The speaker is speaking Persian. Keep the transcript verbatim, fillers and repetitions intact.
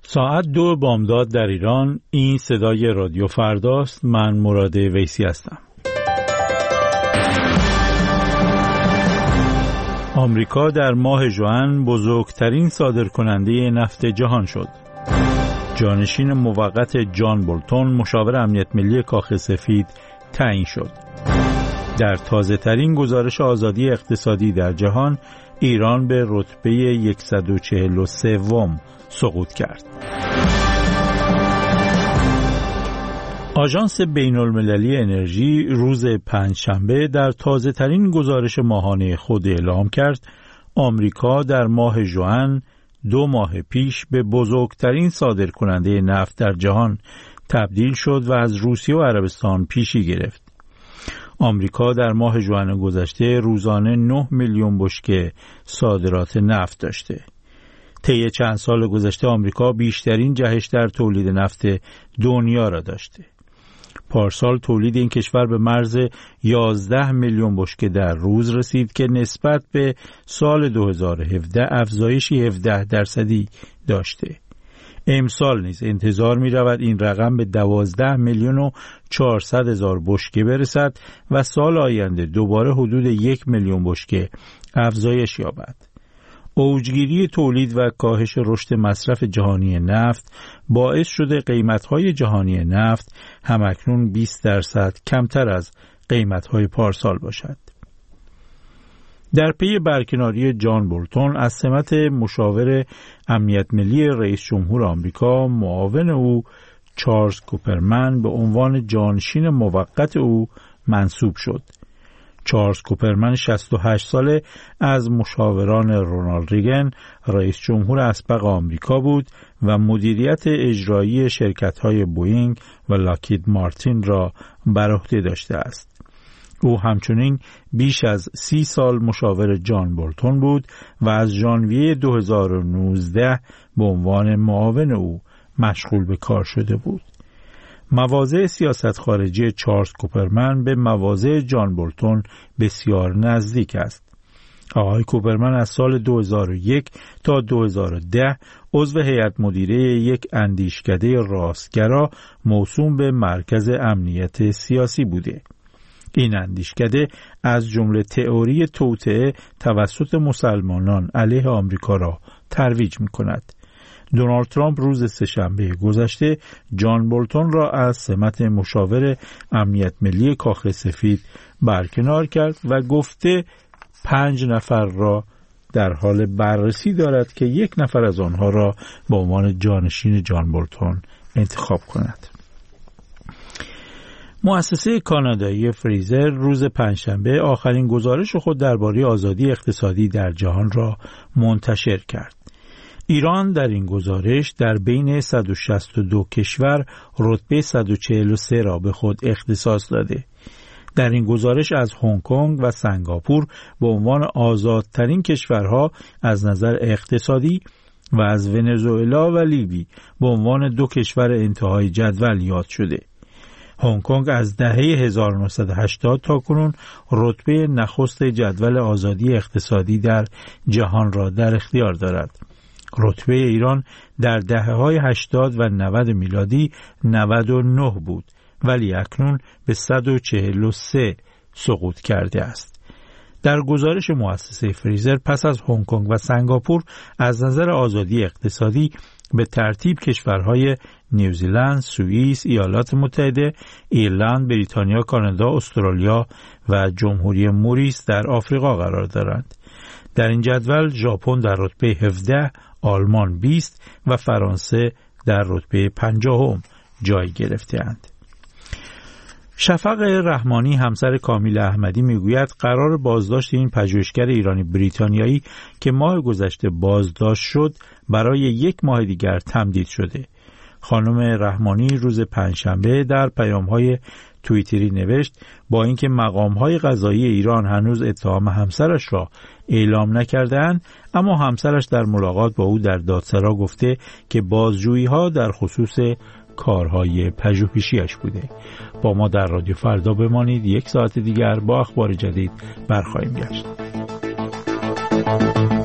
ساعت دو بامداد در ایران. این صدای رادیو فرداست. من مراد ویسی هستم. آمریکا در ماه ژوئن بزرگترین صادرکننده نفت جهان شد. جانشین موقت جان بولتون مشاور امنیت ملی کاخ سفید تعیین شد. در تازه ترین گزارش آزادی اقتصادی در جهان، ایران به رتبه صد و چهل و سه سقوط کرد. آژانس بین‌المللی انرژی روز پنجشنبه در تازه ترین گزارش ماهانه خود اعلام کرد آمریکا در ماه ژوئن دو ماه پیش به بزرگترین صادرکننده نفت در جهان تبدیل شد و از روسیه و عربستان پیشی گرفت. آمریکا در ماه ژوئن گذشته روزانه نه میلیون بشکه صادرات نفت داشته. طی چند سال گذشته آمریکا بیشترین جهش در تولید نفت دنیا را داشته. پارسال تولید این کشور به مرز یازده میلیون بشکه در روز رسید که نسبت به سال دو هزار و هفده افزایشی هفده درصدی داشته. امسال نیز انتظار می رود این رقم به دوازده میلیون و چهارصد هزار بشکه برسد و سال آینده دوباره حدود یک میلیون بشکه افزایش یابد. اوجگیری تولید و کاهش رشد مصرف جهانی نفت باعث شده قیمت‌های جهانی نفت همکنون بیست درصد کمتر از قیمت‌های پارسال باشد. در پی برکناری جان بولتون از سمت مشاور امنیت ملی رئیس جمهور آمریکا، معاون او چارلز کوپرمن به عنوان جانشین موقت او منصوب شد. چارلز کوپرمن شصت و هشت ساله از مشاوران رونالد ریگن رئیس جمهور اسبق آمریکا بود و مدیریت اجرایی شرکت‌های بوئینگ و لاکهید مارتین را بر عهده داشته است. او همچنین بیش از سی سال مشاور جان بولتون بود و از ژانویه دو هزار و نوزده به عنوان معاون او مشغول به کار شده بود. مواضع سیاست خارجی چارلز کوپرمن به مواضع جان بولتون بسیار نزدیک است. آقای کوپرمن از سال دو هزار و یک تا دو هزار و ده عضو هیئت مدیره یک اندیشکده راستگرا موسوم به مرکز امنیت سیاسی بوده. این اندیشکده از جمله تئوری توطئه توسط مسلمانان علیه آمریکا را ترویج می‌کند. دونالد ترامپ روز سه‌شنبه گذشته جان بولتون را از سمت مشاور امنیت ملی کاخ سفید برکنار کرد و گفته پنج نفر را در حال بررسی دارد که یک نفر از آنها را به عنوان جانشین جان بولتون انتخاب کند. مؤسسه کانادایی فریزر روز پنجشنبه آخرین گزارش خود درباره آزادی اقتصادی در جهان را منتشر کرد. ایران در این گزارش در بین صد و شصت و دو کشور رتبه صد و چهل و سه را به خود اختصاص داده. در این گزارش از هنگ کنگ و سنگاپور به عنوان آزادترین کشورها از نظر اقتصادی و از ونزوئلا و لیبی به عنوان دو کشور انتهای جدول یاد شده. هنگ کنگ از دهه هزار و نهصد و هشتاد تا کنون رتبه نخست جدول آزادی اقتصادی در جهان را در اختیار دارد. رتبه ایران در دهه‌های هشتاد و نود میلادی نود و نه بود ولی اکنون به صد و چهل و سه سقوط کرده است. در گزارش مؤسسه فریزر پس از هنگ کنگ و سنگاپور از نظر آزادی اقتصادی به ترتیب کشورهای نیوزیلند، سوئیس، ایالات متحده، ایرلند، بریتانیا، کانادا، استرالیا و جمهوری موریس در آفریقا قرار دارند. در این جدول ژاپن در رتبه هفده، آلمان بیست و فرانسه در رتبه پنجاهم جای گرفته‌اند. شفق رحمانی همسر کامیل احمدی میگوید قرار بازداشت این پژوهشگر ایرانی بریتانیایی که ماه گذشته بازداشت شد برای یک ماه دیگر تمدید شده. خانم رحمانی روز پنجشنبه در پیام‌های توییتری نوشت با اینکه مقام‌های قضایی ایران هنوز اتهام همسرش را اعلام نکرده‌اند، اما همسرش در ملاقات با او در دادسرا گفته که بازجویی‌ها در خصوص کارهای پژوهشیش بوده. با ما در رادیو فردا بمانید. یک ساعت دیگر با اخبار جدید برخواهیم گشت.